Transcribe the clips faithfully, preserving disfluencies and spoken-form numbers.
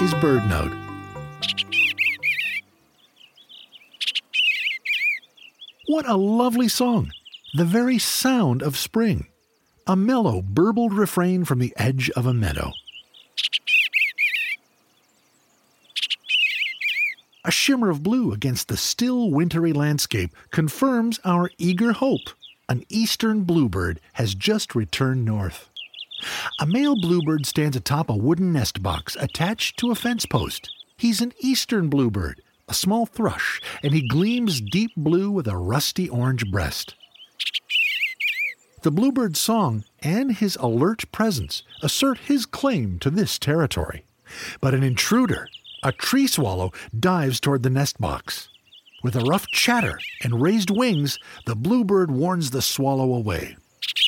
his bird note. What a lovely song! The very sound of spring. A mellow, burbled refrain from the edge of a meadow. A shimmer of blue against the still wintry landscape confirms our eager hope. An eastern bluebird has just returned north. A male bluebird stands atop a wooden nest box attached to a fence post. He's an eastern bluebird, a small thrush, and he gleams deep blue with a rusty orange breast. The bluebird's song and his alert presence assert his claim to this territory. But an intruder, a tree swallow, dives toward the nest box. With a rough chatter and raised wings, the bluebird warns the swallow away.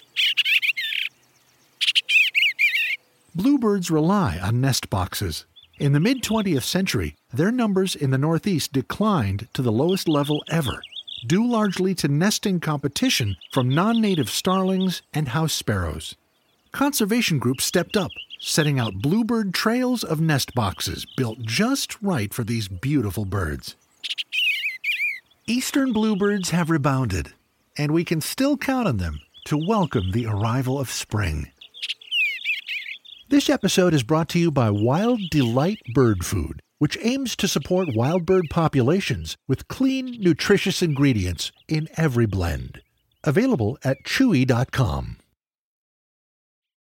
Bluebirds rely on nest boxes. In the mid-twentieth century, their numbers in the Northeast declined to the lowest level ever, due largely to nesting competition from non-native starlings and house sparrows. Conservation groups stepped up, setting out bluebird trails of nest boxes built just right for these beautiful birds. Eastern bluebirds have rebounded, and we can still count on them to welcome the arrival of spring. This episode is brought to you by Wild Delight Bird Food, which aims to support wild bird populations with clean, nutritious ingredients in every blend. Available at chewy dot com.